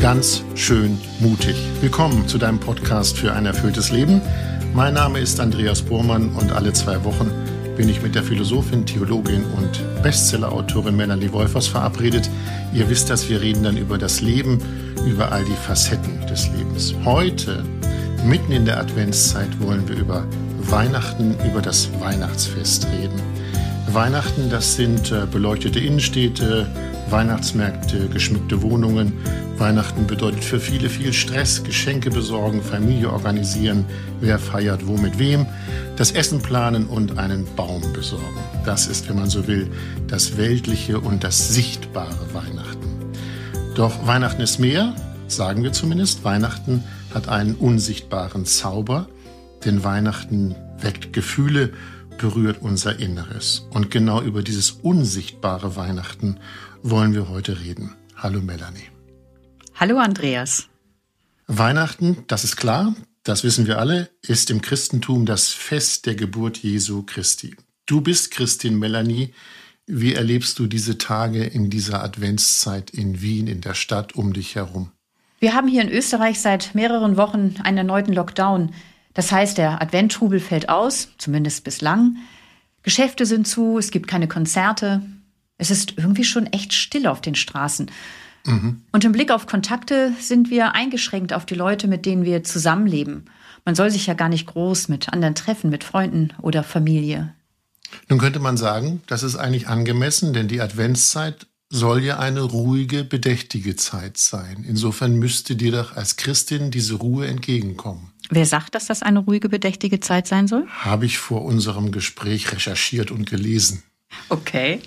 Ganz schön mutig. Willkommen zu deinem Podcast für ein erfülltes Leben. Mein Name ist Andreas Bormann und alle 2 Wochen bin ich mit der Philosophin, Theologin und Bestsellerautorin Melanie Wolfers verabredet. Ihr wisst, dass wir reden dann über das Leben, über all die Facetten des Lebens. Heute, mitten in der Adventszeit, wollen wir über Weihnachten, über das Weihnachtsfest reden. Weihnachten, das sind beleuchtete Innenstädte, Weihnachtsmärkte, geschmückte Wohnungen. Weihnachten bedeutet für viele viel Stress, Geschenke besorgen, Familie organisieren, wer feiert wo mit wem, das Essen planen und einen Baum besorgen. Das ist, wenn man so will, das weltliche und das sichtbare Weihnachten. Doch Weihnachten ist mehr, sagen wir zumindest. Weihnachten hat einen unsichtbaren Zauber, denn Weihnachten weckt Gefühle, berührt unser Inneres. Und genau über dieses unsichtbare Weihnachten wollen wir heute reden. Hallo Melanie. Hallo Andreas. Weihnachten, das ist klar, das wissen wir alle, ist im Christentum das Fest der Geburt Jesu Christi. Du bist Christin, Melanie. Wie erlebst du diese Tage in dieser Adventszeit in Wien, in der Stadt um dich herum? Wir haben hier in Österreich seit mehreren Wochen einen erneuten Lockdown. Das heißt, der Adventstrubel fällt aus, zumindest bislang. Geschäfte sind zu, es gibt keine Konzerte. Es ist irgendwie schon echt still auf den Straßen. Und im Blick auf Kontakte sind wir eingeschränkt auf die Leute, mit denen wir zusammenleben. Man soll sich ja gar nicht groß mit anderen treffen, mit Freunden oder Familie. Nun könnte man sagen, das ist eigentlich angemessen, denn die Adventszeit soll ja eine ruhige, bedächtige Zeit sein. Insofern müsste dir doch als Christin diese Ruhe entgegenkommen. Wer sagt, dass das eine ruhige, bedächtige Zeit sein soll? Habe ich vor unserem Gespräch recherchiert und gelesen. Okay.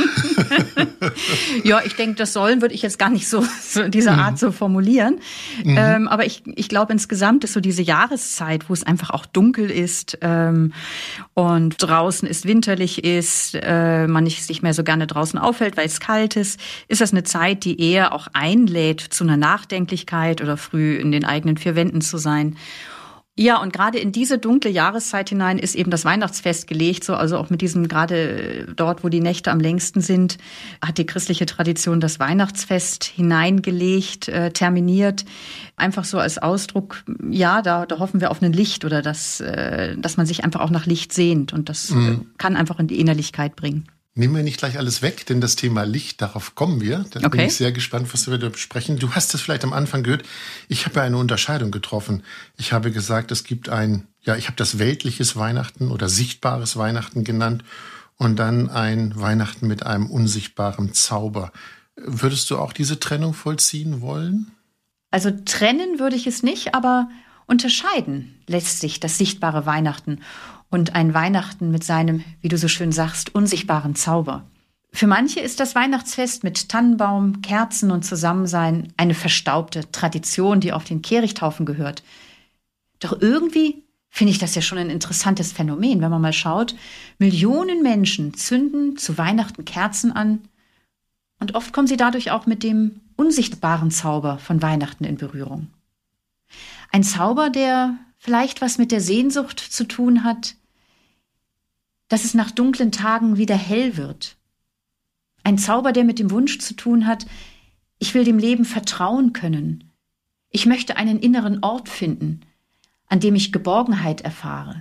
Ja, ich denke, das sollen würde ich jetzt gar nicht so in dieser Art so formulieren. Aber ich glaube, insgesamt ist so diese Jahreszeit, wo es einfach auch dunkel ist und draußen es winterlich ist, man sich mehr so gerne draußen aufhält, weil es kalt ist das eine Zeit, die eher auch einlädt zu einer Nachdenklichkeit oder früh in den eigenen 4 Wänden zu sein. Ja, und gerade in diese dunkle Jahreszeit hinein ist eben das Weihnachtsfest gelegt, so also auch mit diesem, gerade dort, wo die Nächte am längsten sind, hat die christliche Tradition das Weihnachtsfest hineingelegt, terminiert, einfach so als Ausdruck, ja, da hoffen wir auf ein Licht oder dass man sich einfach auch nach Licht sehnt und das kann einfach in die Innerlichkeit bringen. Nehmen wir nicht gleich alles weg, denn das Thema Licht, darauf kommen wir. Da bin ich sehr gespannt, was wir da besprechen. Du hast es vielleicht am Anfang gehört. Ich habe ja eine Unterscheidung getroffen. Ich habe gesagt, es gibt ich habe das weltliches Weihnachten oder sichtbares Weihnachten genannt und dann ein Weihnachten mit einem unsichtbaren Zauber. Würdest du auch diese Trennung vollziehen wollen? Also trennen würde ich es nicht, aber unterscheiden lässt sich das sichtbare Weihnachten und ein Weihnachten mit seinem, wie du so schön sagst, unsichtbaren Zauber. Für manche ist das Weihnachtsfest mit Tannenbaum, Kerzen und Zusammensein eine verstaubte Tradition, die auf den Kehrichthaufen gehört. Doch irgendwie finde ich das ja schon ein interessantes Phänomen, wenn man mal schaut. Millionen Menschen zünden zu Weihnachten Kerzen an und oft kommen sie dadurch auch mit dem unsichtbaren Zauber von Weihnachten in Berührung. Ein Zauber, der vielleicht was mit der Sehnsucht zu tun hat, dass es nach dunklen Tagen wieder hell wird. Ein Zauber, der mit dem Wunsch zu tun hat, ich will dem Leben vertrauen können. Ich möchte einen inneren Ort finden, an dem ich Geborgenheit erfahre.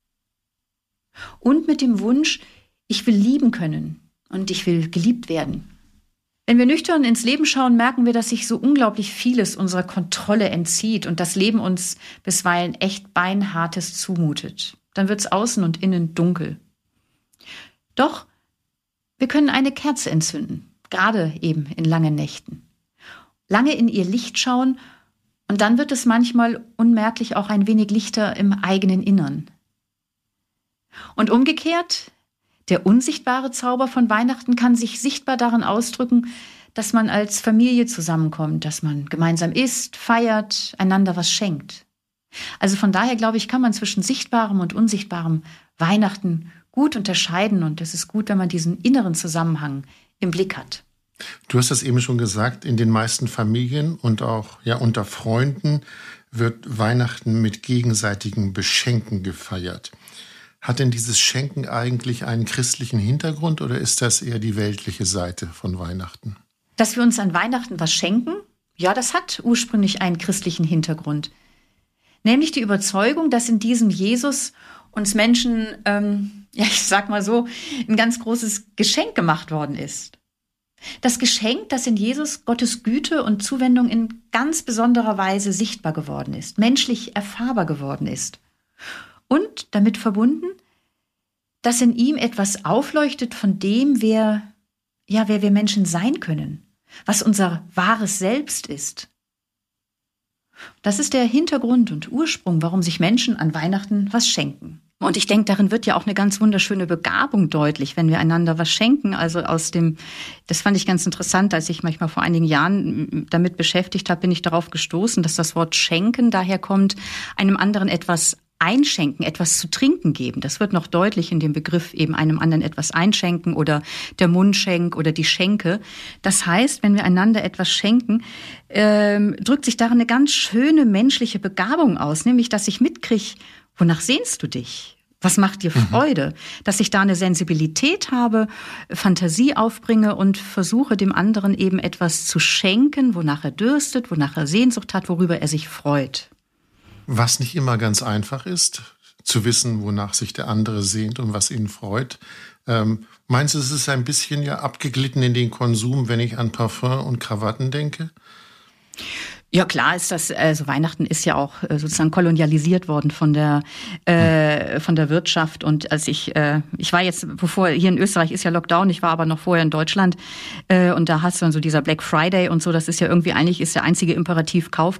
Und mit dem Wunsch, ich will lieben können und ich will geliebt werden. Wenn wir nüchtern ins Leben schauen, merken wir, dass sich so unglaublich vieles unserer Kontrolle entzieht und das Leben uns bisweilen echt Beinhartes zumutet. Dann wird's außen und innen dunkel. Doch wir können eine Kerze entzünden, gerade eben in langen Nächten. Lange in ihr Licht schauen und dann wird es manchmal unmerklich auch ein wenig lichter im eigenen Innern. Und umgekehrt, der unsichtbare Zauber von Weihnachten kann sich sichtbar darin ausdrücken, dass man als Familie zusammenkommt, dass man gemeinsam isst, feiert, einander was schenkt. Also von daher, glaube ich, kann man zwischen sichtbarem und unsichtbarem Weihnachten gut unterscheiden und es ist gut, wenn man diesen inneren Zusammenhang im Blick hat. Du hast das eben schon gesagt, in den meisten Familien und auch unter Freunden wird Weihnachten mit gegenseitigen Beschenken gefeiert. Hat denn dieses Schenken eigentlich einen christlichen Hintergrund oder ist das eher die weltliche Seite von Weihnachten? Dass wir uns an Weihnachten was schenken, Ja, das hat ursprünglich einen christlichen Hintergrund. Nämlich die Überzeugung, dass in diesem Jesus uns Menschen, ich sag mal so, ein ganz großes Geschenk gemacht worden ist. Das Geschenk, dass in Jesus Gottes Güte und Zuwendung in ganz besonderer Weise sichtbar geworden ist, menschlich erfahrbar geworden ist. Und damit verbunden, dass in ihm etwas aufleuchtet von dem, wer wir Menschen sein können, was unser wahres Selbst ist. Das ist der Hintergrund und Ursprung, warum sich Menschen an Weihnachten was schenken. Und ich denke, darin wird ja auch eine ganz wunderschöne Begabung deutlich, wenn wir einander was schenken. Also das fand ich ganz interessant, als ich manchmal vor einigen Jahren damit beschäftigt habe, bin ich darauf gestoßen, dass das Wort schenken daher kommt, einem anderen etwas einschenken, etwas zu trinken geben. Das wird noch deutlich in dem Begriff eben einem anderen etwas einschenken oder der Mundschenk oder die Schenke. Das heißt, wenn wir einander etwas schenken, drückt sich darin eine ganz schöne menschliche Begabung aus, nämlich, dass ich mitkriege, wonach sehnst du dich? Was macht dir Freude? Dass ich da eine Sensibilität habe, Fantasie aufbringe und versuche, dem anderen eben etwas zu schenken, wonach er dürstet, wonach er Sehnsucht hat, worüber er sich freut. Was nicht immer ganz einfach ist, zu wissen, wonach sich der andere sehnt und was ihn freut. Meinst du, es ist ein bisschen ja abgeglitten in den Konsum, wenn ich an Parfum und Krawatten denke? Ja, klar ist das, also Weihnachten ist ja auch sozusagen kolonialisiert worden von der Wirtschaft. Und als ich war jetzt, bevor, hier in Österreich ist ja Lockdown, ich war aber noch vorher in Deutschland, und da hast du dann so dieser Black Friday und so, das ist ja irgendwie, eigentlich ist der einzige Imperativ Kauf,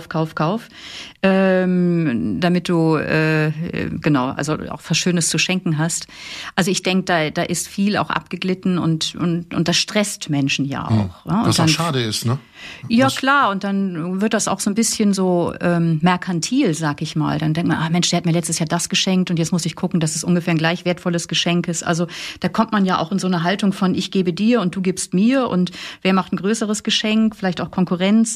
damit du, also auch was Schönes zu schenken hast. Also ich denke, da ist viel auch abgeglitten und das stresst Menschen ja auch. Ja? Was auch schade ist, ne? Ja, klar, und dann wird das auch so ein bisschen so merkantil, sag ich mal. Dann denkt man, Mensch, der hat mir letztes Jahr das geschenkt und jetzt muss ich gucken, dass es ungefähr ein gleich wertvolles Geschenk ist. Also da kommt man ja auch in so eine Haltung von ich gebe dir und du gibst mir und wer macht ein größeres Geschenk, vielleicht auch Konkurrenz.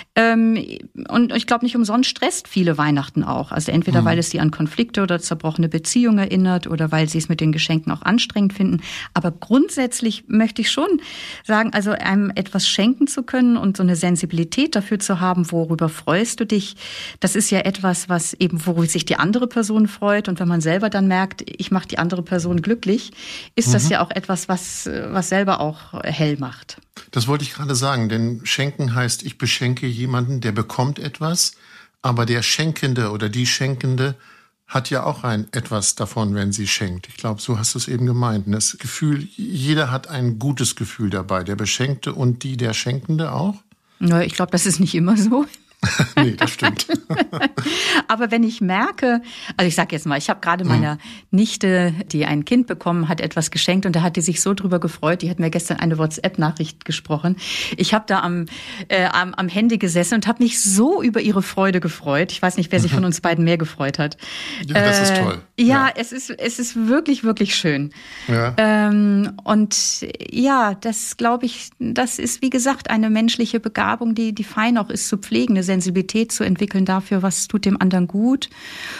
Und ich glaube, nicht umsonst stresst viele Weihnachten auch. Also entweder, weil es sie an Konflikte oder zerbrochene Beziehungen erinnert oder weil sie es mit den Geschenken auch anstrengend finden. Aber grundsätzlich möchte ich schon sagen, also einem etwas schenken zu können und so eine Sensibilität dafür zu haben, worüber freust du dich, das ist ja etwas, was eben, worüber sich die andere Person freut. Und wenn man selber dann merkt, ich mache die andere Person glücklich, ist das ja auch etwas, was selber auch hell macht. Das wollte ich gerade sagen, denn schenken heißt, ich beschenke jemanden, der bekommt etwas, aber der Schenkende oder die Schenkende hat ja auch etwas davon, wenn sie schenkt. Ich glaube, so hast du es eben gemeint. Das Gefühl, jeder hat ein gutes Gefühl dabei, der Beschenkte und der Schenkende auch? Ja, ich glaube, das ist nicht immer so. Nee, das stimmt. Aber wenn ich merke, also ich sag jetzt mal, ich habe gerade meiner Nichte, die ein Kind bekommen hat, etwas geschenkt und da hat die sich so drüber gefreut, die hat mir gestern eine WhatsApp-Nachricht gesprochen. Ich habe da am Handy gesessen und habe mich so über ihre Freude gefreut. Ich weiß nicht, wer sich von uns beiden mehr gefreut hat. Ja, das ist toll. Ja, es ist wirklich, wirklich schön. Ja. Und ja, das glaube ich, das ist wie gesagt eine menschliche Begabung, die fein auch ist zu pflegen, eine Sensibilität zu entwickeln dafür, was tut dem anderen gut,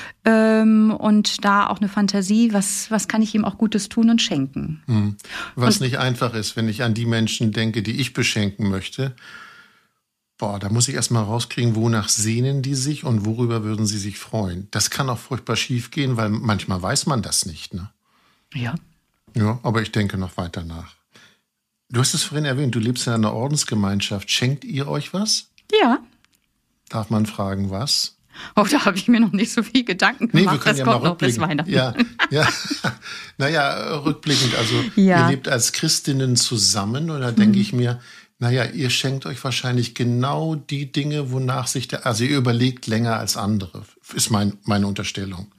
und da auch eine Fantasie, was kann ich ihm auch Gutes tun und schenken. Was nicht einfach ist, wenn ich an die Menschen denke, die ich beschenken möchte. Da muss ich erst mal rauskriegen, wonach sehnen die sich und worüber würden sie sich freuen. Das kann auch furchtbar schief gehen, weil manchmal weiß man das nicht, ne? Ja. Ja, aber ich denke noch weiter nach. Du hast es vorhin erwähnt, du lebst in einer Ordensgemeinschaft. Schenkt ihr euch was? Ja. Darf man fragen, was? Oh, da habe ich mir noch nicht so viel Gedanken gemacht. Wir können das ja kommt mal noch bis Weihnachten. Ja. Naja, rückblickend. Also Ja. ihr lebt als Christinnen zusammen und da denke ich mir, ihr schenkt euch wahrscheinlich genau die Dinge, wonach sich also ihr überlegt länger als andere, ist meine Unterstellung.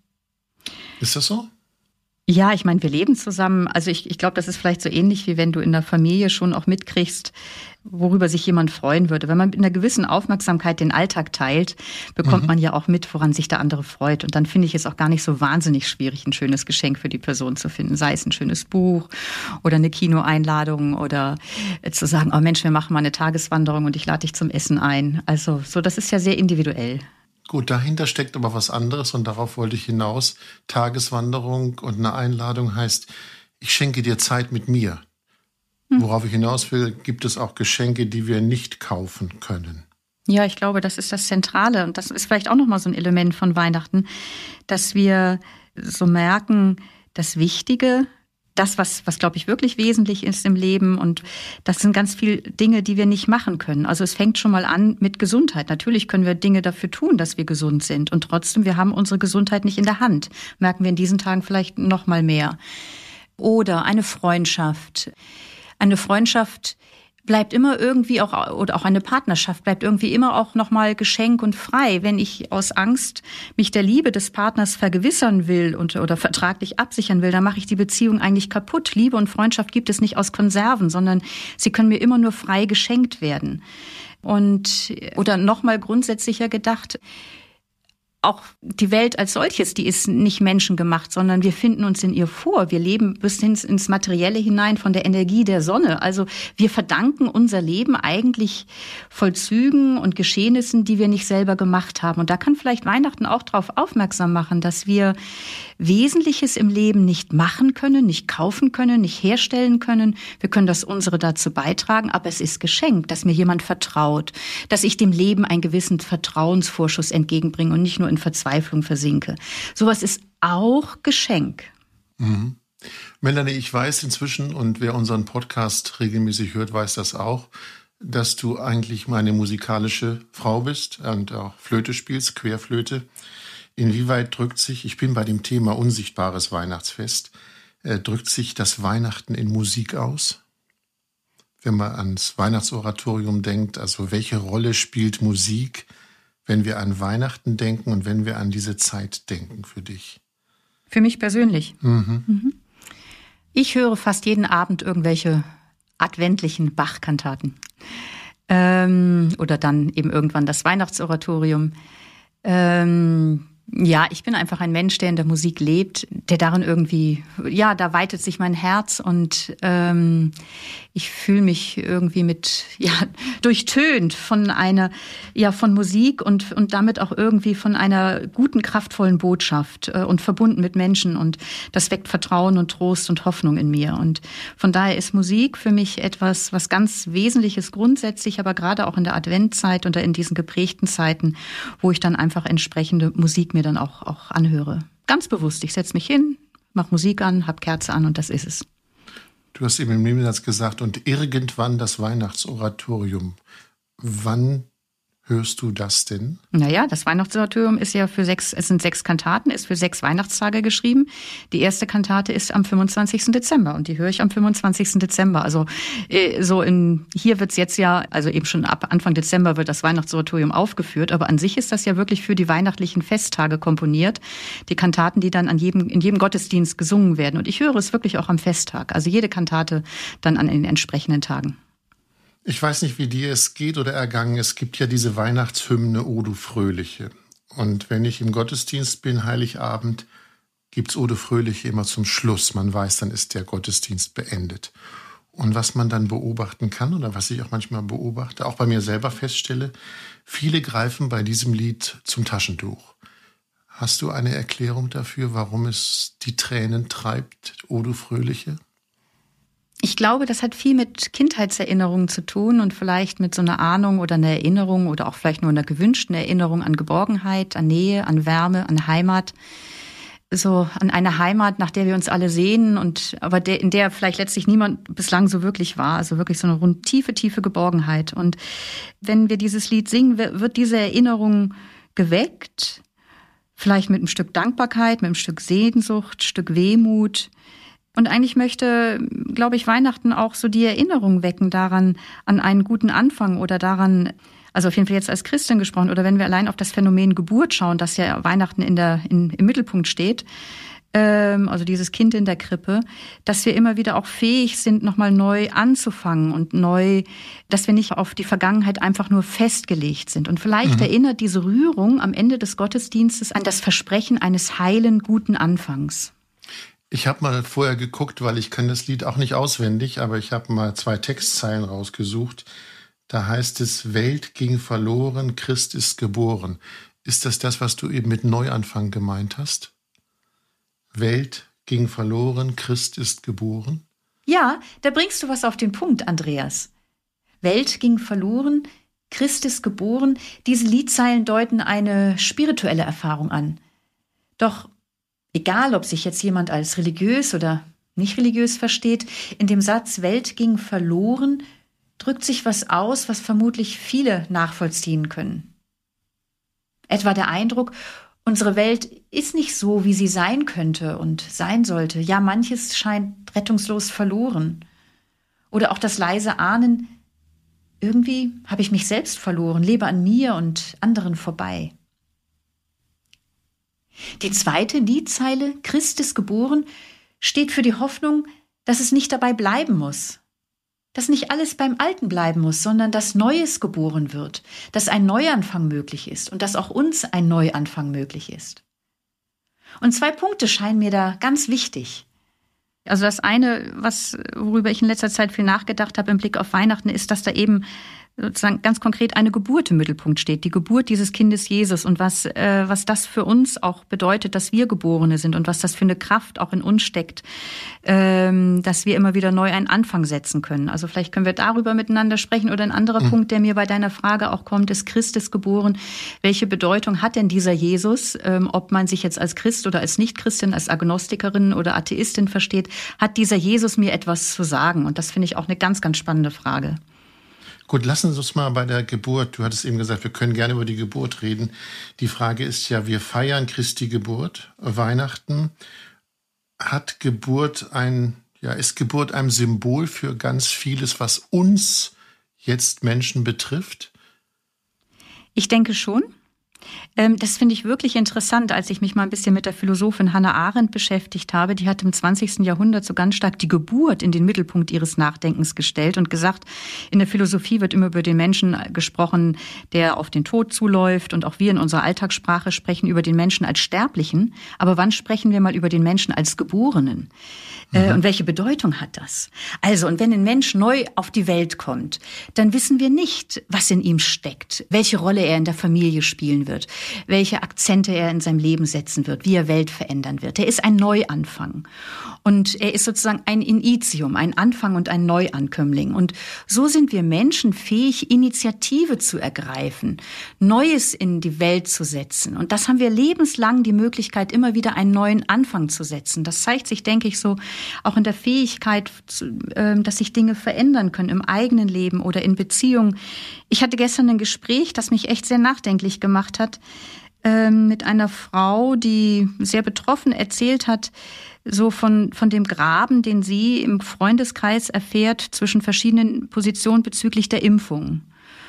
Ist das so? Ja, ich meine, wir leben zusammen. Also ich glaube, das ist vielleicht so ähnlich, wie wenn du in der Familie schon auch mitkriegst, worüber sich jemand freuen würde. Wenn man mit einer gewissen Aufmerksamkeit den Alltag teilt, bekommt man ja auch mit, woran sich der andere freut. Und dann finde ich es auch gar nicht so wahnsinnig schwierig, ein schönes Geschenk für die Person zu finden. Sei es ein schönes Buch oder eine Kinoeinladung oder zu sagen, oh Mensch, wir machen mal eine Tageswanderung und ich lade dich zum Essen ein. Also so, das ist ja sehr individuell. Gut, dahinter steckt aber was anderes und darauf wollte ich hinaus. Tageswanderung und eine Einladung heißt, ich schenke dir Zeit mit mir. Worauf ich hinaus will, gibt es auch Geschenke, die wir nicht kaufen können. Ja, ich glaube, das ist das Zentrale. Und das ist vielleicht auch nochmal so ein Element von Weihnachten, dass wir so merken, das Wichtige, das, was glaube ich, wirklich wesentlich ist im Leben. Und das sind ganz viele Dinge, die wir nicht machen können. Also es fängt schon mal an mit Gesundheit. Natürlich können wir Dinge dafür tun, dass wir gesund sind. Und trotzdem, wir haben unsere Gesundheit nicht in der Hand. Merken wir in diesen Tagen vielleicht noch mal mehr. Oder eine Freundschaft. Eine Freundschaft bleibt immer irgendwie auch, oder auch eine Partnerschaft bleibt irgendwie immer auch nochmal Geschenk und frei. Wenn ich aus Angst mich der Liebe des Partners vergewissern will oder vertraglich absichern will, dann mache ich die Beziehung eigentlich kaputt. Liebe und Freundschaft gibt es nicht aus Konserven, sondern sie können mir immer nur frei geschenkt werden. Oder nochmal grundsätzlicher gedacht, auch die Welt als solches, die ist nicht menschengemacht, sondern wir finden uns in ihr vor. Wir leben bis hin ins Materielle hinein von der Energie der Sonne. Also wir verdanken unser Leben eigentlich Vollzügen und Geschehnissen, die wir nicht selber gemacht haben. Und da kann vielleicht Weihnachten auch darauf aufmerksam machen, dass wir Wesentliches im Leben nicht machen können, nicht kaufen können, nicht herstellen können. Wir können das unsere dazu beitragen, aber es ist geschenkt, dass mir jemand vertraut, dass ich dem Leben einen gewissen Vertrauensvorschuss entgegenbringe und nicht nur in Verzweiflung versinke. Sowas ist auch Geschenk. Mhm. Melanie, ich weiß inzwischen, und wer unseren Podcast regelmäßig hört, weiß das auch, dass du eigentlich meine musikalische Frau bist und auch Flöte spielst, Querflöte. Inwieweit drückt sich, ich bin bei dem Thema unsichtbares Weihnachtsfest, drückt sich das Weihnachten in Musik aus? Wenn man ans Weihnachtsoratorium denkt, also welche Rolle spielt Musik, wenn wir an Weihnachten denken und wenn wir an diese Zeit denken für dich? Für mich persönlich. Ich höre fast jeden Abend irgendwelche adventlichen Bach-Kantaten. Oder dann eben irgendwann das Weihnachtsoratorium. Ja, ich bin einfach ein Mensch, der in der Musik lebt, der darin irgendwie, ja, da weitet sich mein Herz und ich fühle mich irgendwie durchtönt von von Musik und damit auch irgendwie von einer guten, kraftvollen Botschaft und verbunden mit Menschen, und das weckt Vertrauen und Trost und Hoffnung in mir. Und von daher ist Musik für mich etwas, was ganz Wesentliches grundsätzlich, aber gerade auch in der Adventzeit oder in diesen geprägten Zeiten, wo ich dann einfach entsprechende Musik mir dann auch anhöre. Ganz bewusst, ich setze mich hin, mache Musik an, hab Kerze an und das ist es. Du hast eben im Nebensatz gesagt, und irgendwann das Weihnachtsoratorium. Wann hörst du das denn? Naja, das Weihnachtsoratorium ist ja es sind 6 Kantaten, ist für 6 Weihnachtstage geschrieben. Die erste Kantate ist am 25. Dezember und die höre ich am 25. Dezember. Also hier wird's jetzt ja, also eben schon ab Anfang Dezember wird das Weihnachtsoratorium aufgeführt, aber an sich ist das ja wirklich für die weihnachtlichen Festtage komponiert. Die Kantaten, die dann in jedem Gottesdienst gesungen werden. Und ich höre es wirklich auch am Festtag. Also jede Kantate dann an den entsprechenden Tagen. Ich weiß nicht, wie dir es geht oder ergangen. Es gibt ja diese Weihnachtshymne O du Fröhliche. Und wenn ich im Gottesdienst bin, Heiligabend, gibt's O du Fröhliche immer zum Schluss. Man weiß, dann ist der Gottesdienst beendet. Und was man dann beobachten kann oder was ich auch manchmal beobachte, auch bei mir selber feststelle, viele greifen bei diesem Lied zum Taschentuch. Hast du eine Erklärung dafür, warum es die Tränen treibt, O du Fröhliche? Ich glaube, das hat viel mit Kindheitserinnerungen zu tun und vielleicht mit so einer Ahnung oder einer Erinnerung oder auch vielleicht nur einer gewünschten Erinnerung an Geborgenheit, an Nähe, an Wärme, an Heimat. So an eine Heimat, nach der wir uns alle sehnen in der vielleicht letztlich niemand bislang so wirklich war. Also wirklich so eine tiefe, tiefe Geborgenheit. Und wenn wir dieses Lied singen, wird diese Erinnerung geweckt. Vielleicht mit einem Stück Dankbarkeit, mit einem Stück Sehnsucht, Stück Wehmut. Und eigentlich möchte, glaube ich, Weihnachten auch so die Erinnerung wecken daran, an einen guten Anfang oder daran, also auf jeden Fall jetzt als Christin gesprochen, oder wenn wir allein auf das Phänomen Geburt schauen, dass ja Weihnachten im Mittelpunkt steht, also dieses Kind in der Krippe, dass wir immer wieder auch fähig sind, nochmal neu anzufangen und dass wir nicht auf die Vergangenheit einfach nur festgelegt sind. Und vielleicht erinnert diese Rührung am Ende des Gottesdienstes an das Versprechen eines heilen, guten Anfangs. Ich habe mal vorher geguckt, weil ich kann das Lied auch nicht auswendig, aber ich habe mal 2 Textzeilen rausgesucht. Da heißt es, Welt ging verloren, Christ ist geboren. Ist das, was du eben mit Neuanfang gemeint hast? Welt ging verloren, Christ ist geboren? Ja, da bringst du was auf den Punkt, Andreas. Welt ging verloren, Christ ist geboren. Diese Liedzeilen deuten eine spirituelle Erfahrung an. Doch egal, ob sich jetzt jemand als religiös oder nicht religiös versteht, in dem Satz Welt ging verloren drückt sich was aus, was vermutlich viele nachvollziehen können. Etwa der Eindruck, unsere Welt ist nicht so, wie sie sein könnte und sein sollte. Ja, manches scheint rettungslos verloren. Oder auch das leise Ahnen, irgendwie habe ich mich selbst verloren, lebe an mir und anderen vorbei. Die zweite Liedzeile, Christ ist geboren, steht für die Hoffnung, dass es nicht dabei bleiben muss. Dass nicht alles beim Alten bleiben muss, sondern dass Neues geboren wird, dass ein Neuanfang möglich ist und dass auch uns ein Neuanfang möglich ist. Und 2 Punkte scheinen mir da ganz wichtig. Also das eine, worüber ich in letzter Zeit viel nachgedacht habe im Blick auf Weihnachten, ist, dass da eben sozusagen ganz konkret eine Geburt im Mittelpunkt steht, die Geburt dieses Kindes Jesus und was das für uns auch bedeutet, dass wir Geborene sind und was das für eine Kraft auch in uns steckt, dass wir immer wieder neu einen Anfang setzen können. Also vielleicht können wir darüber miteinander sprechen. Oder ein anderer Punkt, der mir bei deiner Frage auch kommt, ist Christus geboren. Welche Bedeutung hat denn dieser Jesus? Ob man sich jetzt als Christ oder als Nicht-Christin, als Agnostikerin oder Atheistin versteht, hat dieser Jesus mir etwas zu sagen? Und das finde ich auch eine ganz, ganz spannende Frage. Gut, lassen Sie uns mal bei der Geburt, du hattest eben gesagt, wir können gerne über die Geburt reden. Die Frage ist ja, wir feiern Christi Geburt, Weihnachten. Ist Geburt ein Symbol für ganz vieles, was uns jetzt Menschen betrifft? Ich denke schon. Das finde ich wirklich interessant, als ich mich mal ein bisschen mit der Philosophin Hannah Arendt beschäftigt habe. Die hat im 20. Jahrhundert so ganz stark die Geburt in den Mittelpunkt ihres Nachdenkens gestellt und gesagt, in der Philosophie wird immer über den Menschen gesprochen, der auf den Tod zuläuft. Und auch wir in unserer Alltagssprache sprechen über den Menschen als Sterblichen. Aber wann sprechen wir mal über den Menschen als Geborenen? Und welche Bedeutung hat das? Also, und wenn ein Mensch neu auf die Welt kommt, dann wissen wir nicht, was in ihm steckt, welche Rolle er in der Familie spielen wird, welche Akzente er in seinem Leben setzen wird, wie er Welt verändern wird. Er ist ein Neuanfang. Und er ist sozusagen ein Initium, ein Anfang und ein Neuankömmling. Und so sind wir Menschen fähig, Initiative zu ergreifen, Neues in die Welt zu setzen. Und das haben wir lebenslang die Möglichkeit, immer wieder einen neuen Anfang zu setzen. Das zeigt sich, denke ich, so auch in der Fähigkeit, dass sich Dinge verändern können im eigenen Leben oder in Beziehungen. Ich hatte gestern ein Gespräch, das mich echt sehr nachdenklich gemacht hat, mit einer Frau, die sehr betroffen erzählt hat, so von dem Graben, den sie im Freundeskreis erfährt zwischen verschiedenen Positionen bezüglich der Impfung.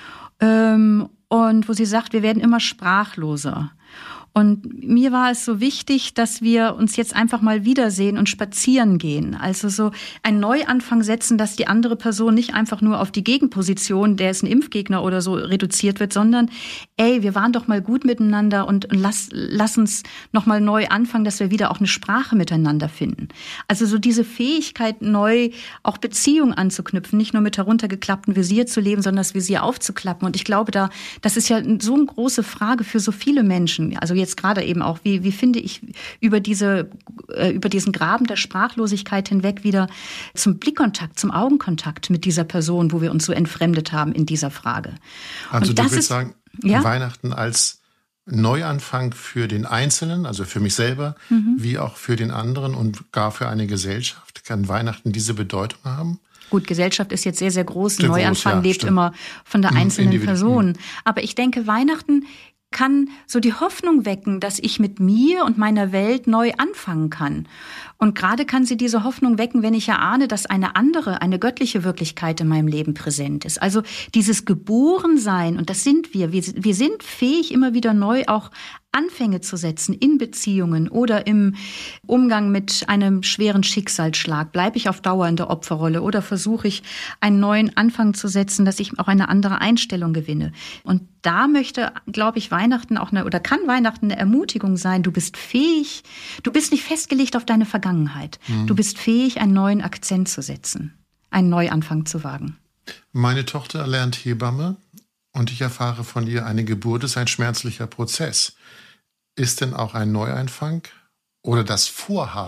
Und wo sie sagt, wir werden immer sprachloser. Und mir war es so wichtig, dass wir uns jetzt einfach mal wiedersehen und spazieren gehen. Also so einen Neuanfang setzen, dass die andere Person nicht einfach nur auf die Gegenposition, der ist ein Impfgegner oder so, reduziert wird, sondern wir waren doch mal gut miteinander und lass uns noch mal neu anfangen, dass wir wieder auch eine Sprache miteinander finden. Also so diese Fähigkeit, neu auch Beziehungen anzuknüpfen, nicht nur mit heruntergeklapptem Visier zu leben, sondern das Visier aufzuklappen. Und ich glaube, das ist ja so eine große Frage für so viele Menschen. Also jetzt gerade eben auch, wie finde ich über diesen Graben der Sprachlosigkeit hinweg wieder zum Blickkontakt, zum Augenkontakt mit dieser Person, wo wir uns so entfremdet haben in dieser Frage. Also und du würdest sagen, ja? Weihnachten als Neuanfang für den Einzelnen, also für mich selber, wie auch für den anderen und gar für eine Gesellschaft. Kann Weihnachten diese Bedeutung haben? Gut, Gesellschaft ist jetzt sehr, sehr groß. Neuanfang lebt immer von der einzelnen Person. Aber ich denke, Weihnachten kann so die Hoffnung wecken, dass ich mit mir und meiner Welt neu anfangen kann. Und gerade kann sie diese Hoffnung wecken, wenn ich erahne, dass eine andere, eine göttliche Wirklichkeit in meinem Leben präsent ist. Also dieses Geborensein, und das sind wir. Wir sind fähig, immer wieder neu auch Anfänge zu setzen in Beziehungen oder im Umgang mit einem schweren Schicksalsschlag. Bleibe ich auf Dauer in der Opferrolle oder versuche ich, einen neuen Anfang zu setzen, dass ich auch eine andere Einstellung gewinne? Und da möchte, glaube ich, Weihnachten auch kann Weihnachten eine Ermutigung sein. Du bist fähig, du bist nicht festgelegt auf deine Vergangenheit. Du bist fähig, einen neuen Akzent zu setzen, einen Neuanfang zu wagen. Meine Tochter lernt Hebamme und ich erfahre von ihr, eine Geburt ist ein schmerzlicher Prozess. Ist denn auch ein Neuanfang oder das Vorhaben,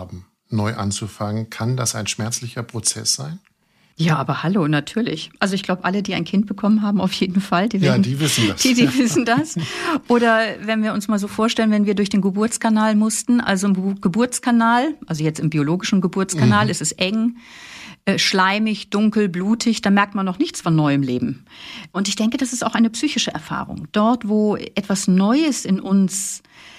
neu anzufangen. Kann das ein schmerzlicher Prozess sein? Ja, aber hallo, natürlich. Also ich glaube, alle, die ein Kind bekommen haben, auf jeden Fall. Die wissen das. Die wissen das. Oder wenn wir uns mal so vorstellen, wenn wir durch den Geburtskanal mussten, also im Geburtskanal, also jetzt im biologischen Geburtskanal, ist es eng, schleimig, dunkel, blutig, da merkt man noch nichts von neuem Leben. Und ich denke, das ist auch eine psychische Erfahrung. Dort, wo etwas Neues in uns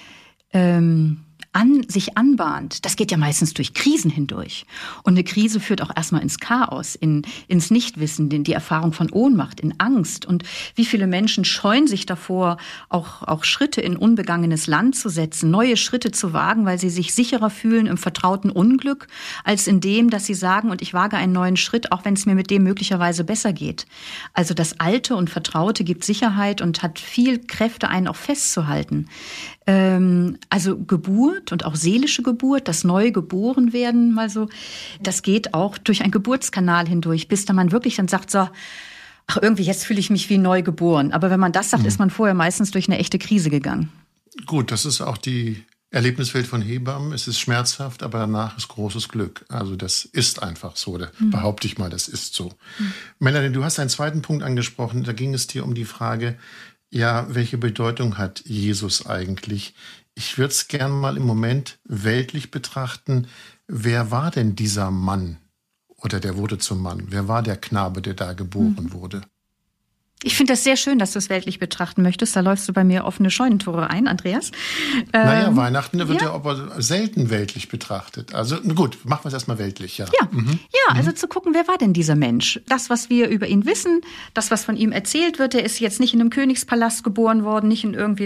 sich anbahnt, das geht ja meistens durch Krisen hindurch. Und eine Krise führt auch erstmal ins Chaos, ins Nichtwissen, in die Erfahrung von Ohnmacht, in Angst. Und wie viele Menschen scheuen sich davor, auch Schritte in unbegangenes Land zu setzen, neue Schritte zu wagen, weil sie sich sicherer fühlen im vertrauten Unglück, als in dem, dass sie sagen, und ich wage einen neuen Schritt, auch wenn es mir mit dem möglicherweise besser geht. Also das Alte und Vertraute gibt Sicherheit und hat viel Kräfte, einen auch festzuhalten. Also Geburt und auch seelische Geburt, das neue Geborenwerden, mal so, das geht auch durch einen Geburtskanal hindurch, bis dann man wirklich dann sagt, so, ach irgendwie, jetzt fühle ich mich wie neu geboren. Aber wenn man das sagt, ist man vorher meistens durch eine echte Krise gegangen. Gut, das ist auch die Erlebniswelt von Hebammen. Es ist schmerzhaft, aber danach ist großes Glück. Also das ist einfach so, behaupte ich mal, das ist so. Melanie, du hast einen zweiten Punkt angesprochen, da ging es dir um die Frage, ja, welche Bedeutung hat Jesus eigentlich? Ich würde es gern mal im Moment weltlich betrachten. Wer war denn dieser Mann? Oder der wurde zum Mann. Wer war der Knabe, der da geboren wurde? Ich finde das sehr schön, dass du es weltlich betrachten möchtest. Da läufst du bei mir offene Scheunentore ein, Andreas. Naja, Weihnachten wird ja aber selten weltlich betrachtet. Also gut, machen wir es erstmal weltlich. Ja, also zu gucken, wer war denn dieser Mensch? Das, was wir über ihn wissen, das, was von ihm erzählt wird, der ist jetzt nicht in einem Königspalast geboren worden, nicht in irgendwie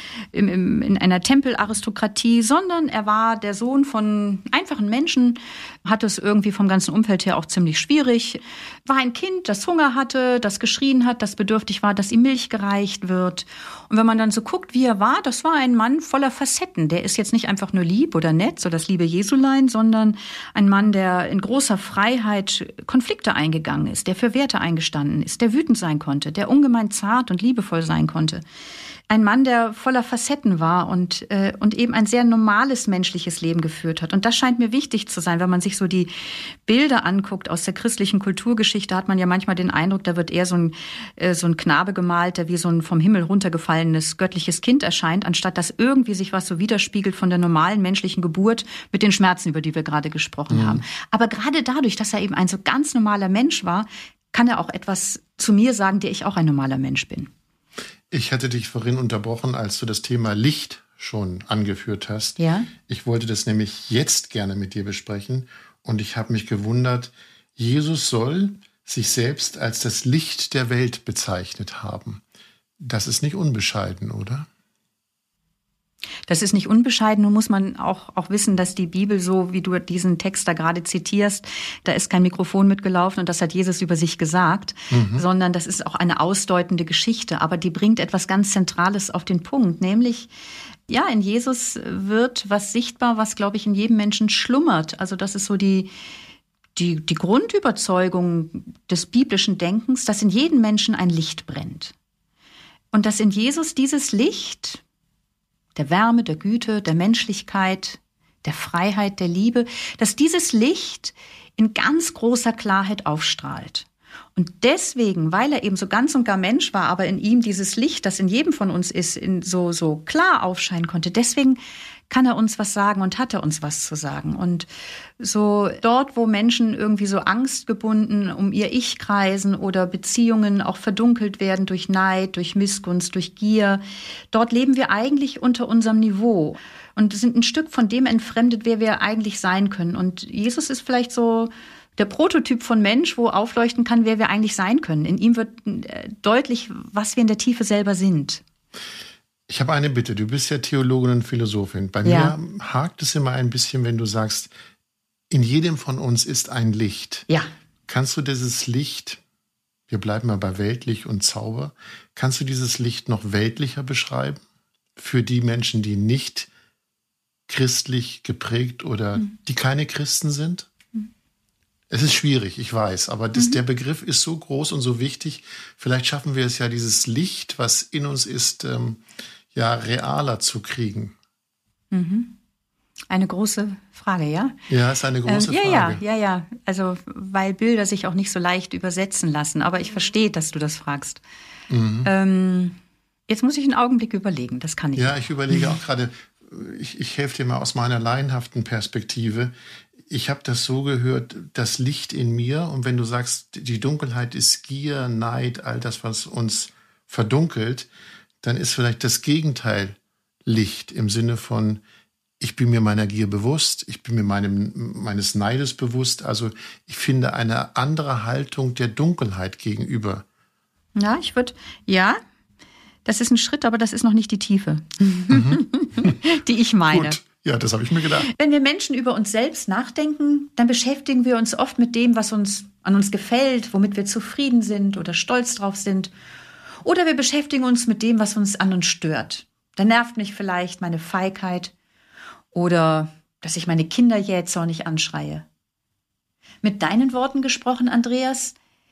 in einer Tempelaristokratie, sondern er war der Sohn von einfachen Menschen, hatte es irgendwie vom ganzen Umfeld her auch ziemlich schwierig, war ein Kind, das Hunger hatte, das geschrien hat, das bedürftig war, dass ihm Milch gereicht wird. Und wenn man dann so guckt, wie er war, das war ein Mann voller Facetten. Der ist jetzt nicht einfach nur lieb oder nett, so das liebe Jesulein, sondern ein Mann, der in großer Freiheit Konflikte eingegangen ist, der für Werte eingestanden ist, der wütend sein konnte, der ungemein zart und liebevoll sein konnte. Ein Mann, der voller Facetten war und eben ein sehr normales menschliches Leben geführt hat. Und das scheint mir wichtig zu sein, wenn man sich so die Bilder anguckt aus der christlichen Kulturgeschichte, hat man ja manchmal den Eindruck, da wird eher so ein Knabe gemalt, der wie so ein vom Himmel runtergefallenes göttliches Kind erscheint, anstatt dass irgendwie sich was so widerspiegelt von der normalen menschlichen Geburt mit den Schmerzen, über die wir gerade gesprochen haben. Aber gerade dadurch, dass er eben ein so ganz normaler Mensch war, kann er auch etwas zu mir sagen, der ich auch ein normaler Mensch bin. Ich hatte dich vorhin unterbrochen, als du das Thema Licht schon angeführt hast. Ja. Ich wollte das nämlich jetzt gerne mit dir besprechen und ich habe mich gewundert, Jesus soll sich selbst als das Licht der Welt bezeichnet haben. Das ist nicht unbescheiden, oder? Das ist nicht unbescheiden. Nun muss man auch wissen, dass die Bibel, so wie du diesen Text da gerade zitierst, da ist kein Mikrofon mitgelaufen und das hat Jesus über sich gesagt, sondern das ist auch eine ausdeutende Geschichte. Aber die bringt etwas ganz Zentrales auf den Punkt, nämlich, ja, in Jesus wird was sichtbar, was, glaube ich, in jedem Menschen schlummert. Also das ist so die Grundüberzeugung des biblischen Denkens, dass in jedem Menschen ein Licht brennt. Und dass in Jesus dieses Licht der Wärme, der Güte, der Menschlichkeit, der Freiheit, der Liebe, dass dieses Licht in ganz großer Klarheit aufstrahlt. Und deswegen, weil er eben so ganz und gar Mensch war, aber in ihm dieses Licht, das in jedem von uns ist, so klar aufscheinen konnte, deswegen kann er uns was sagen und hat er uns was zu sagen. Und so dort, wo Menschen irgendwie so angstgebunden um ihr Ich kreisen oder Beziehungen auch verdunkelt werden durch Neid, durch Missgunst, durch Gier, dort leben wir eigentlich unter unserem Niveau und sind ein Stück von dem entfremdet, wer wir eigentlich sein können. Und Jesus ist vielleicht so der Prototyp von Mensch, wo aufleuchten kann, wer wir eigentlich sein können. In ihm wird deutlich, was wir in der Tiefe selber sind. Ich habe eine Bitte. Du bist ja Theologin und Philosophin. Bei mir hakt es immer ein bisschen, wenn du sagst, in jedem von uns ist ein Licht. Ja. Kannst du dieses Licht, wir bleiben mal bei weltlich und Zauber, kannst du dieses Licht noch weltlicher beschreiben? Für die Menschen, die nicht christlich geprägt oder die keine Christen sind? Es ist schwierig, ich weiß, aber der Begriff ist so groß und so wichtig. Vielleicht schaffen wir es ja, dieses Licht, was in uns ist, realer zu kriegen. Eine große Frage, ja? Ja, ist eine große Frage. Ja. Also, weil Bilder sich auch nicht so leicht übersetzen lassen. Aber ich verstehe, dass du das fragst. Jetzt muss ich einen Augenblick überlegen. Das kann ich. Ja, ich überlege auch gerade, ich helfe dir mal aus meiner laienhaften Perspektive. Ich habe das so gehört, das Licht in mir. Und wenn du sagst, die Dunkelheit ist Gier, Neid, all das, was uns verdunkelt, dann ist vielleicht das Gegenteil Licht im Sinne von, ich bin mir meiner Gier bewusst, ich bin mir meines Neides bewusst. Also ich finde eine andere Haltung der Dunkelheit gegenüber. Ja, das ist ein Schritt, aber das ist noch nicht die Tiefe, die ich meine. Gut, ja, das habe ich mir gedacht. Wenn wir Menschen über uns selbst nachdenken, dann beschäftigen wir uns oft mit dem, was uns an uns gefällt, womit wir zufrieden sind oder stolz drauf sind. Oder wir beschäftigen uns mit dem, was uns an uns stört. Da nervt mich vielleicht meine Feigheit oder dass ich meine Kinder jähzornig anschreie. Mit deinen Worten gesprochen, Andreas,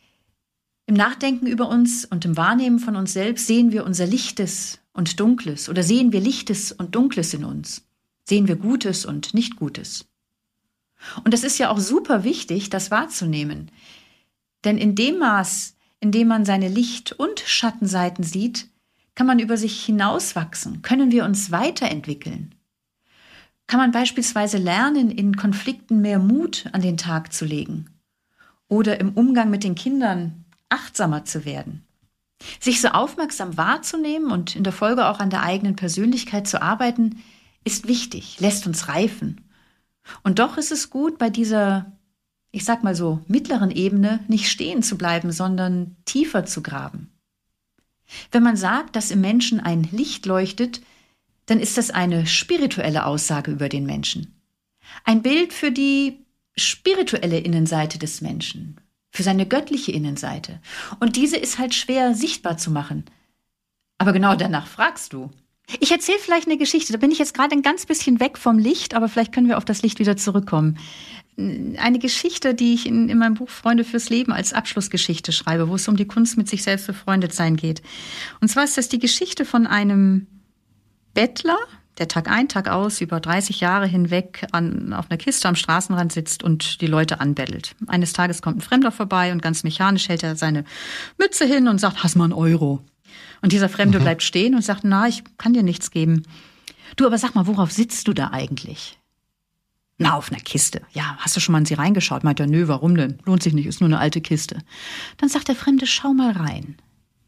im Nachdenken über uns und im Wahrnehmen von uns selbst sehen wir unser Lichtes und Dunkles oder sehen wir Lichtes und Dunkles in uns. Sehen wir Gutes und Nicht-Gutes. Und es ist ja auch super wichtig, das wahrzunehmen. Denn in dem Maß, in dem man seine Licht- und Schattenseiten sieht, kann man über sich hinauswachsen, können wir uns weiterentwickeln. Kann man beispielsweise lernen, in Konflikten mehr Mut an den Tag zu legen oder im Umgang mit den Kindern achtsamer zu werden. Sich so aufmerksam wahrzunehmen und in der Folge auch an der eigenen Persönlichkeit zu arbeiten, ist wichtig, lässt uns reifen. Und doch ist es gut, bei dieser, ich sag mal so, mittleren Ebene nicht stehen zu bleiben, sondern tiefer zu graben. Wenn man sagt, dass im Menschen ein Licht leuchtet, dann ist das eine spirituelle Aussage über den Menschen. Ein Bild für die spirituelle Innenseite des Menschen, für seine göttliche Innenseite. Und diese ist halt schwer sichtbar zu machen. Aber genau danach fragst du. Ich erzähle vielleicht eine Geschichte, da bin ich jetzt gerade ein ganz bisschen weg vom Licht, aber vielleicht können wir auf das Licht wieder zurückkommen. Eine Geschichte, die ich in meinem Buch Freunde fürs Leben als Abschlussgeschichte schreibe, wo es um die Kunst, mit sich selbst befreundet sein geht. Und zwar ist das die Geschichte von einem Bettler, der Tag ein, Tag aus, über 30 Jahre hinweg auf einer Kiste am Straßenrand sitzt und die Leute anbettelt. Eines Tages kommt ein Fremder vorbei und ganz mechanisch hält er seine Mütze hin und sagt, hast mal einen Euro. Und dieser Fremde bleibt stehen und sagt, na, ich kann dir nichts geben. Du, aber sag mal, worauf sitzt du da eigentlich? Na, auf einer Kiste. Ja, hast du schon mal in sie reingeschaut? Meint er, nö, warum denn? Lohnt sich nicht, ist nur eine alte Kiste. Dann sagt der Fremde, schau mal rein.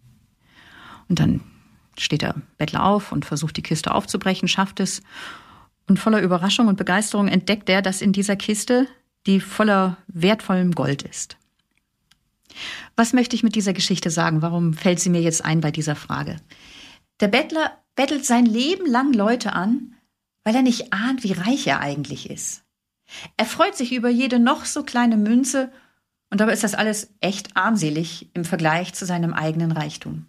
Und dann steht der Bettler auf und versucht, die Kiste aufzubrechen, schafft es. Und voller Überraschung und Begeisterung entdeckt er, dass in dieser Kiste die voller wertvollem Gold ist. Was möchte ich mit dieser Geschichte sagen? Warum fällt sie mir jetzt ein bei dieser Frage? Der Bettler bettelt sein Leben lang Leute an, weil er nicht ahnt, wie reich er eigentlich ist. Er freut sich über jede noch so kleine Münze und dabei ist das alles echt armselig im Vergleich zu seinem eigenen Reichtum,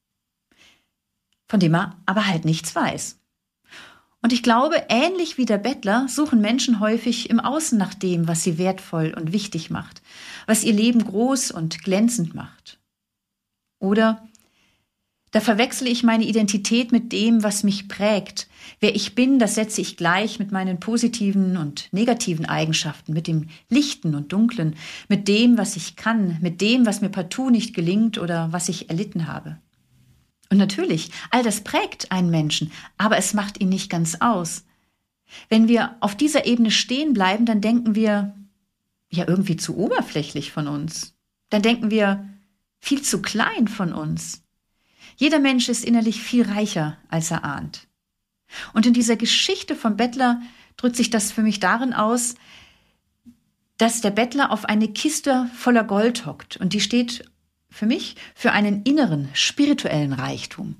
von dem er aber halt nichts weiß. Und ich glaube, ähnlich wie der Bettler suchen Menschen häufig im Außen nach dem, was sie wertvoll und wichtig macht, was ihr Leben groß und glänzend macht. Oder da verwechsle ich meine Identität mit dem, was mich prägt. Wer ich bin, das setze ich gleich mit meinen positiven und negativen Eigenschaften, mit dem Lichten und Dunklen, mit dem, was ich kann, mit dem, was mir partout nicht gelingt oder was ich erlitten habe. Und natürlich, all das prägt einen Menschen, aber es macht ihn nicht ganz aus. Wenn wir auf dieser Ebene stehen bleiben, dann denken wir ja irgendwie zu oberflächlich von uns. Dann denken wir viel zu klein von uns. Jeder Mensch ist innerlich viel reicher, als er ahnt. Und in dieser Geschichte vom Bettler drückt sich das für mich darin aus, dass der Bettler auf eine Kiste voller Gold hockt und die steht für mich für einen inneren, spirituellen Reichtum.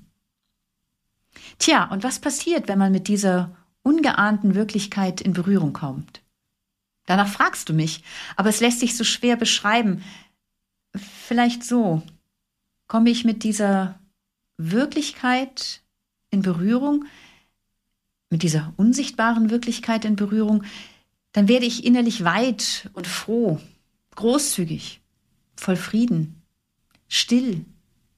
Tja, und was passiert, wenn man mit dieser ungeahnten Wirklichkeit in Berührung kommt? Danach fragst du mich, aber es lässt sich so schwer beschreiben. Vielleicht so, komme ich mit dieser Wirklichkeit in Berührung, mit dieser unsichtbaren Wirklichkeit in Berührung, dann werde ich innerlich weit und froh, großzügig, voll Frieden, still,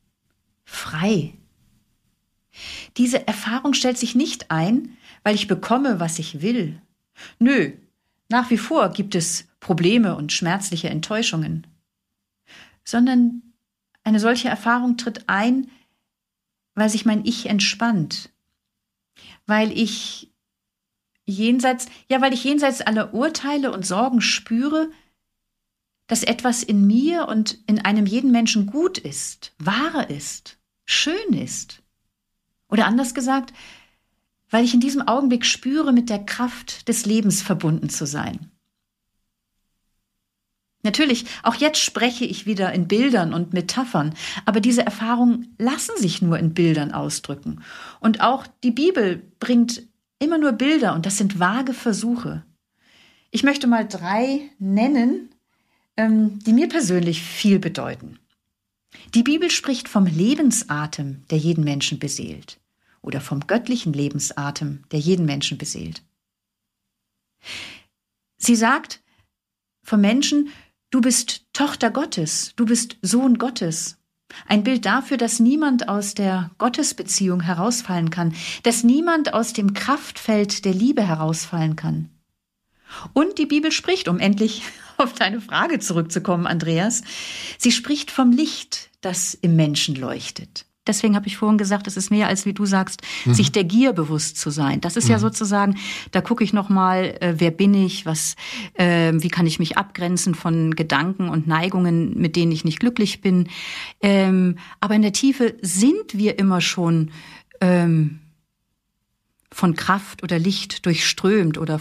frei. Diese Erfahrung stellt sich nicht ein, weil ich bekomme, was ich will, Nö, nach wie vor gibt es Probleme und schmerzliche Enttäuschungen. Sondern eine solche Erfahrung tritt ein, weil sich mein Ich entspannt. Weil ich jenseits aller Urteile und Sorgen spüre, dass etwas in mir und in einem jeden Menschen gut ist, wahr ist, schön ist. Oder anders gesagt, weil ich in diesem Augenblick spüre, mit der Kraft des Lebens verbunden zu sein. Natürlich, auch jetzt spreche ich wieder in Bildern und Metaphern, aber diese Erfahrungen lassen sich nur in Bildern ausdrücken. Und auch die Bibel bringt immer nur Bilder und das sind vage Versuche. Ich möchte mal 3 nennen, die mir persönlich viel bedeuten. Die Bibel spricht vom Lebensatem, der jeden Menschen beseelt. Oder vom göttlichen Lebensatem, der jeden Menschen beseelt. Sie sagt vom Menschen, du bist Tochter Gottes, du bist Sohn Gottes. Ein Bild dafür, dass niemand aus der Gottesbeziehung herausfallen kann, dass niemand aus dem Kraftfeld der Liebe herausfallen kann. Und die Bibel spricht, um endlich auf deine Frage zurückzukommen, Andreas, sie spricht vom Licht, das im Menschen leuchtet. Deswegen habe ich vorhin gesagt, es ist mehr als, wie du sagst, sich der Gier bewusst zu sein. Das ist ja sozusagen, da gucke ich nochmal, wer bin ich, wie kann ich mich abgrenzen von Gedanken und Neigungen, mit denen ich nicht glücklich bin. Aber in der Tiefe sind wir immer schon von Kraft oder Licht durchströmt oder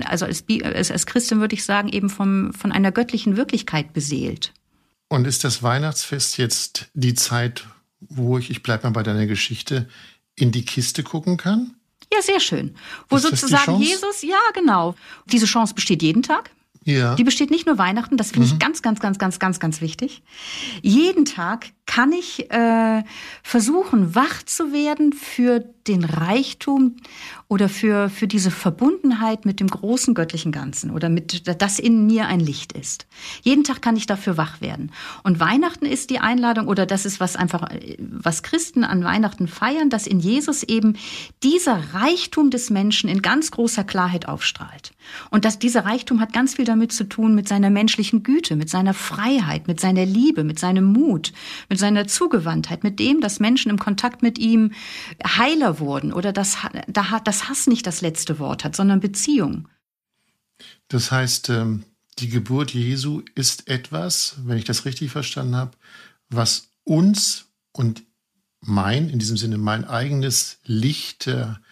als Christin würde ich sagen, eben von einer göttlichen Wirklichkeit beseelt. Und ist das Weihnachtsfest jetzt die Zeit, wo ich bleibe mal bei deiner Geschichte, in die Kiste gucken kann? Ja, sehr schön. Wo sozusagen Jesus, ja genau. Diese Chance besteht jeden Tag. Ja. Die besteht nicht nur Weihnachten, das finde ich ganz, ganz, ganz, ganz, ganz, ganz wichtig. Jeden Tag kann ich versuchen, wach zu werden für den Reichtum oder für diese Verbundenheit mit dem großen göttlichen Ganzen oder mit, dass in mir ein Licht ist. Jeden Tag kann ich dafür wach werden. Und Weihnachten ist die Einladung, oder das ist was Christen an Weihnachten feiern, dass in Jesus eben dieser Reichtum des Menschen in ganz großer Klarheit aufstrahlt. Und dass dieser Reichtum hat ganz viel damit zu tun, mit seiner menschlichen Güte, mit seiner Freiheit, mit seiner Liebe, mit seinem Mut, mit seiner Zugewandtheit, mit dem, dass Menschen im Kontakt mit ihm heiler wurden oder dass Hass nicht das letzte Wort hat, sondern Beziehung. Das heißt, die Geburt Jesu ist etwas, wenn ich das richtig verstanden habe, was uns und in diesem Sinne mein eigenes Licht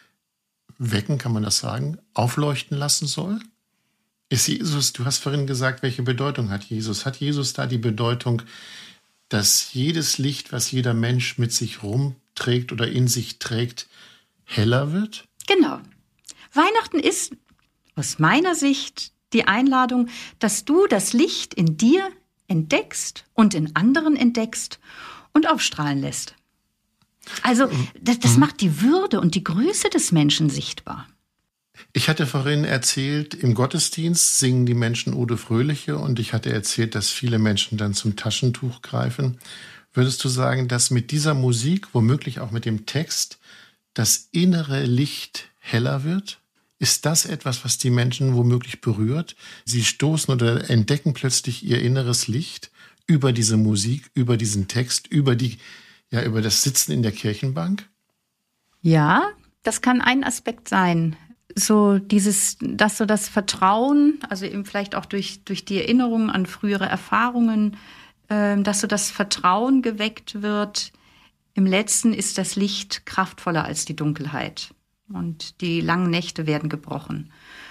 wecken, kann man das sagen, aufleuchten lassen soll? Ist Jesus, du hast vorhin gesagt, welche Bedeutung hat Jesus? Hat Jesus da die Bedeutung, dass jedes Licht, was jeder Mensch mit sich rumträgt oder in sich trägt, heller wird? Genau. Weihnachten ist aus meiner Sicht die Einladung, dass du das Licht in dir entdeckst und in anderen entdeckst und aufstrahlen lässt. Also das macht die Würde und die Größe des Menschen sichtbar. Ich hatte vorhin erzählt, im Gottesdienst singen die Menschen Ode Fröhliche und ich hatte erzählt, dass viele Menschen dann zum Taschentuch greifen. Würdest du sagen, dass mit dieser Musik, womöglich auch mit dem Text, das innere Licht heller wird? Ist das etwas, was die Menschen womöglich berührt? Sie stoßen oder entdecken plötzlich ihr inneres Licht über diese Musik, über diesen Text, über das Sitzen in der Kirchenbank? Ja, das kann ein Aspekt sein. Dass das Vertrauen, also eben vielleicht auch durch die Erinnerung an frühere Erfahrungen, dass so das Vertrauen geweckt wird. Im Letzten ist das Licht kraftvoller als die Dunkelheit und die langen Nächte werden gebrochen.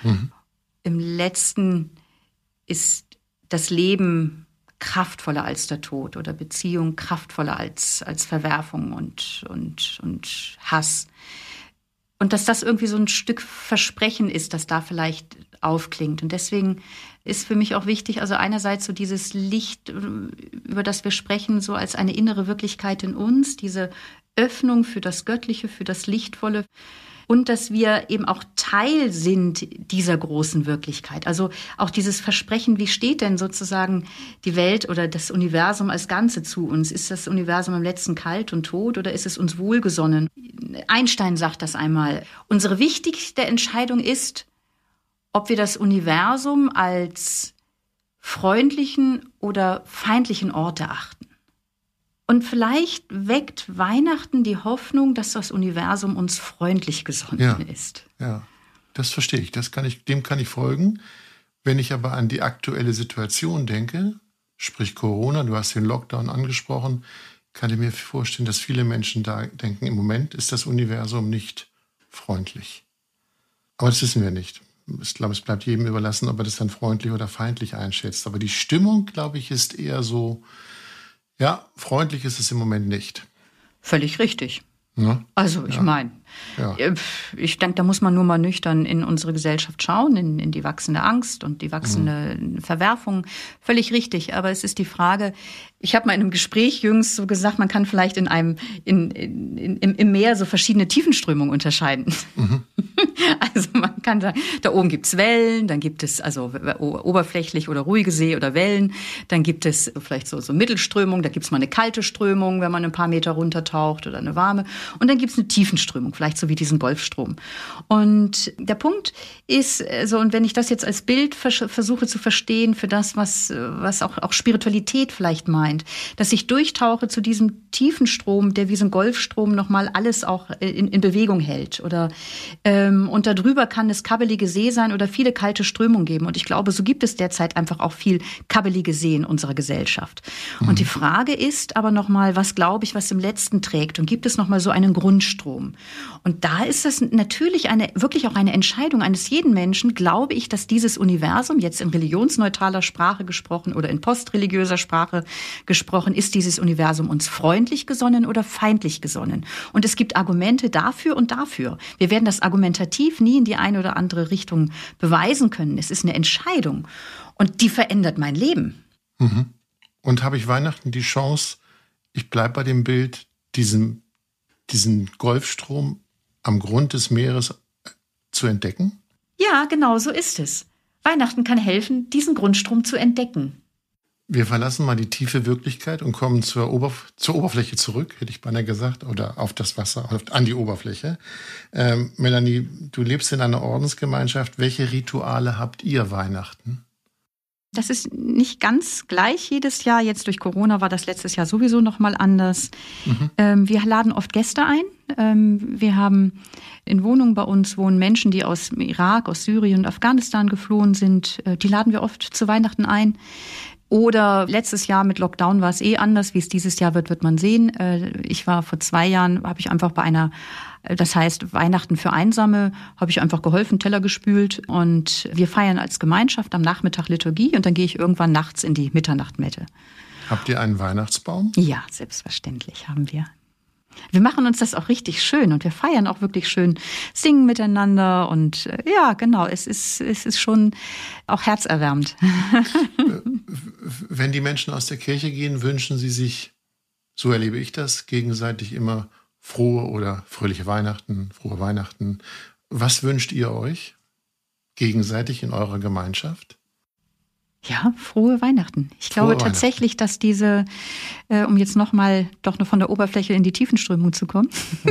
Im Letzten ist das Leben kraftvoller als der Tod oder Beziehung kraftvoller als Verwerfung und Hass. Und dass das irgendwie so ein Stück Versprechen ist, das da vielleicht aufklingt. Und deswegen ist für mich auch wichtig, also einerseits so dieses Licht, über das wir sprechen, so als eine innere Wirklichkeit in uns, diese Öffnung für das Göttliche, für das Lichtvolle. Und dass wir eben auch Teil sind dieser großen Wirklichkeit. Also auch dieses Versprechen, wie steht denn sozusagen die Welt oder das Universum als Ganze zu uns? Ist das Universum am letzten kalt und tot oder ist es uns wohlgesonnen? Einstein sagt das einmal. Unsere wichtigste Entscheidung ist, ob wir das Universum als freundlichen oder feindlichen Ort erachten. Und vielleicht weckt Weihnachten die Hoffnung, dass das Universum uns freundlich gesonnen ist. Ja, das verstehe ich. Dem kann ich folgen. Wenn ich aber an die aktuelle Situation denke, sprich Corona, du hast den Lockdown angesprochen, kann ich mir vorstellen, dass viele Menschen da denken, im Moment ist das Universum nicht freundlich. Aber das wissen wir nicht. Ich glaube, es bleibt jedem überlassen, ob er das dann freundlich oder feindlich einschätzt. Aber die Stimmung, glaube ich, ist eher so, ja, freundlich ist es im Moment nicht. Völlig richtig. Ja? Also ich meine, ich denke, da muss man nur mal nüchtern in unsere Gesellschaft schauen, in die wachsende Angst und die wachsende Verwerfung. Völlig richtig, aber es ist die Frage, ich habe mal in einem Gespräch jüngst so gesagt, man kann vielleicht im Meer so verschiedene Tiefenströmungen unterscheiden. Also man kann sagen, da oben gibt's Wellen, dann gibt es also oberflächlich oder ruhige See oder Wellen, dann gibt es vielleicht so Mittelströmung, da gibt's mal eine kalte Strömung, wenn man ein paar Meter runtertaucht oder eine warme. Und dann gibt's eine Tiefenströmung, vielleicht so wie diesen Golfstrom. Und der Punkt ist so, und wenn ich das jetzt als Bild versuche zu verstehen für das, was auch Spiritualität vielleicht meint, dass ich durchtauche zu diesem Tiefenstrom, der wie so ein Golfstrom nochmal alles auch in Bewegung hält. Oder und darüber kann es kabbelige See sein oder viele kalte Strömungen geben. Und ich glaube, so gibt es derzeit einfach auch viel kabbelige See in unserer Gesellschaft. Und die Frage ist aber nochmal, was glaube ich, was im Letzten trägt? Und gibt es nochmal so einen Grundstrom? Und da ist das natürlich wirklich auch eine Entscheidung eines jeden Menschen. Glaube ich, dass dieses Universum, jetzt in religionsneutraler Sprache gesprochen oder in postreligiöser Sprache gesprochen, ist dieses Universum uns freundlich gesonnen oder feindlich gesonnen? Und es gibt Argumente dafür und dafür. Wir werden das argumentativ nie in die eine oder andere Richtung beweisen können. Es ist eine Entscheidung. Und die verändert mein Leben. Und habe ich Weihnachten die Chance, ich bleibe bei dem Bild, diesen Golfstrom am Grund des Meeres zu entdecken? Ja, genau, so ist es. Weihnachten kann helfen, diesen Grundstrom zu entdecken. Wir verlassen mal die tiefe Wirklichkeit und kommen zur Oberfläche zurück, hätte ich beinahe gesagt, oder auf das Wasser, an die Oberfläche. Melanie, du lebst in einer Ordensgemeinschaft. Welche Rituale habt ihr Weihnachten? Das ist nicht ganz gleich jedes Jahr. Jetzt durch Corona war das letztes Jahr sowieso noch mal anders. Wir laden oft Gäste ein. Wir haben in Wohnungen bei uns wohnen Menschen, die aus dem Irak, aus Syrien und Afghanistan geflohen sind. Die laden wir oft zu Weihnachten ein. Oder letztes Jahr mit Lockdown war es anders. Wie es dieses Jahr wird man sehen. Ich war vor 2 Jahren, habe ich einfach bei einer, das heißt Weihnachten für Einsame, habe ich einfach geholfen, Teller gespült. Und wir feiern als Gemeinschaft am Nachmittag Liturgie und dann gehe ich irgendwann nachts in die Mitternachtmette. Habt ihr einen Weihnachtsbaum? Ja, selbstverständlich haben wir. Wir machen uns das auch richtig schön und wir feiern auch wirklich schön, singen miteinander und ja, genau, es ist schon auch herzerwärmend. Wenn die Menschen aus der Kirche gehen, wünschen sie sich, so erlebe ich das, gegenseitig immer frohe oder fröhliche Weihnachten, frohe Weihnachten. Was wünscht ihr euch gegenseitig in eurer Gemeinschaft? Ja, frohe Weihnachten. Ich glaube tatsächlich, dass diese, um jetzt nochmal doch nur von der Oberfläche in die Tiefenströmung zu kommen,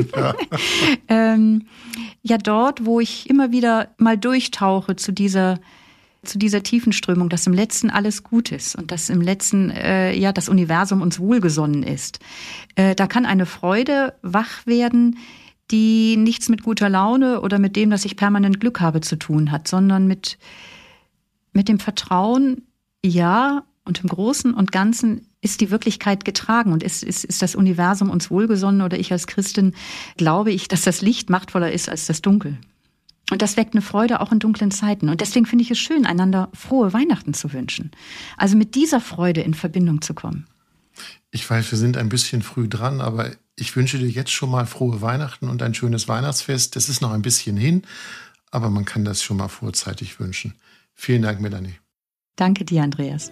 ja dort, wo ich immer wieder mal durchtauche zu dieser Tiefenströmung, dass im Letzten alles gut ist und dass im Letzten das Universum uns wohlgesonnen ist. Da kann eine Freude wach werden, die nichts mit guter Laune oder mit dem, dass ich permanent Glück habe, zu tun hat, sondern mit dem Vertrauen, ja, und im Großen und Ganzen ist die Wirklichkeit getragen und ist das Universum uns wohlgesonnen oder ich als Christin glaube ich, dass das Licht machtvoller ist als das Dunkel. Und das weckt eine Freude auch in dunklen Zeiten. Und deswegen finde ich es schön, einander frohe Weihnachten zu wünschen. Also mit dieser Freude in Verbindung zu kommen. Ich weiß, wir sind ein bisschen früh dran, aber ich wünsche dir jetzt schon mal frohe Weihnachten und ein schönes Weihnachtsfest. Das ist noch ein bisschen hin, aber man kann das schon mal vorzeitig wünschen. Vielen Dank, Melanie. Danke dir, Andreas.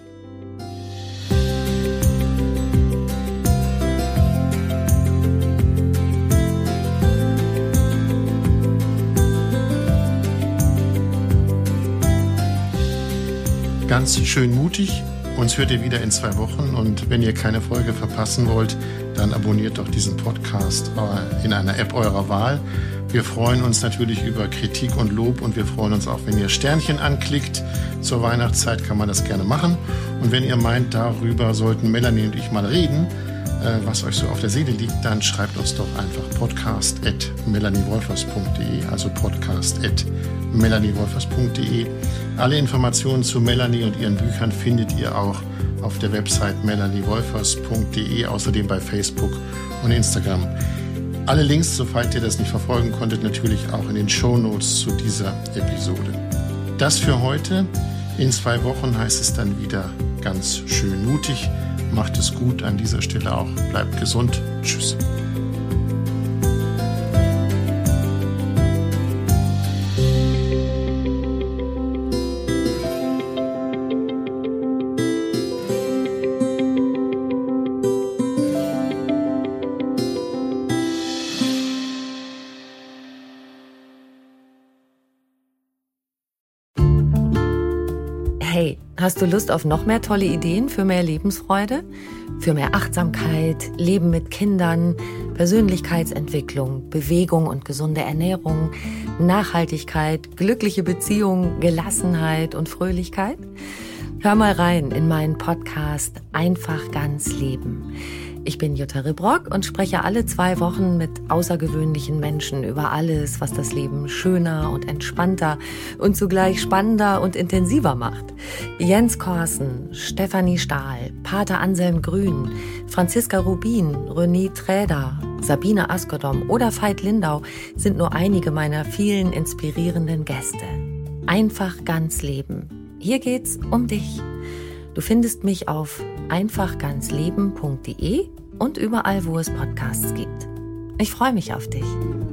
Ganz schön mutig. Uns hört ihr wieder in 2 Wochen und wenn ihr keine Folge verpassen wollt, dann abonniert doch diesen Podcast in einer App eurer Wahl. Wir freuen uns natürlich über Kritik und Lob und wir freuen uns auch, wenn ihr Sternchen anklickt. Zur Weihnachtszeit kann man das gerne machen. Und wenn ihr meint, darüber sollten Melanie und ich mal reden, was euch so auf der Seele liegt, dann schreibt uns doch einfach podcast@melaniewolfers.de, also podcast@melaniewolfers.de. Alle Informationen zu Melanie und ihren Büchern findet ihr auch auf der Website melaniewolfers.de, außerdem bei Facebook und Instagram. Alle Links, soweit ihr das nicht verfolgen konntet, natürlich auch in den Shownotes zu dieser Episode. Das für heute. In 2 Wochen heißt es dann wieder ganz schön mutig. Macht es gut an dieser Stelle auch. Bleibt gesund. Tschüss. Hey, hast du Lust auf noch mehr tolle Ideen für mehr Lebensfreude? Für mehr Achtsamkeit, Leben mit Kindern, Persönlichkeitsentwicklung, Bewegung und gesunde Ernährung, Nachhaltigkeit, glückliche Beziehungen, Gelassenheit und Fröhlichkeit? Hör mal rein in meinen Podcast Einfach ganz leben. Ich bin Jutta Rebrock und spreche alle 2 Wochen mit außergewöhnlichen Menschen über alles, was das Leben schöner und entspannter und zugleich spannender und intensiver macht. Jens Korsen, Stefanie Stahl, Pater Anselm Grün, Franziska Rubin, René Träder, Sabine Askodom oder Veit Lindau sind nur einige meiner vielen inspirierenden Gäste. Einfach ganz leben. Hier geht's um dich. Du findest mich auf einfachganzleben.de und überall, wo es Podcasts gibt. Ich freue mich auf dich.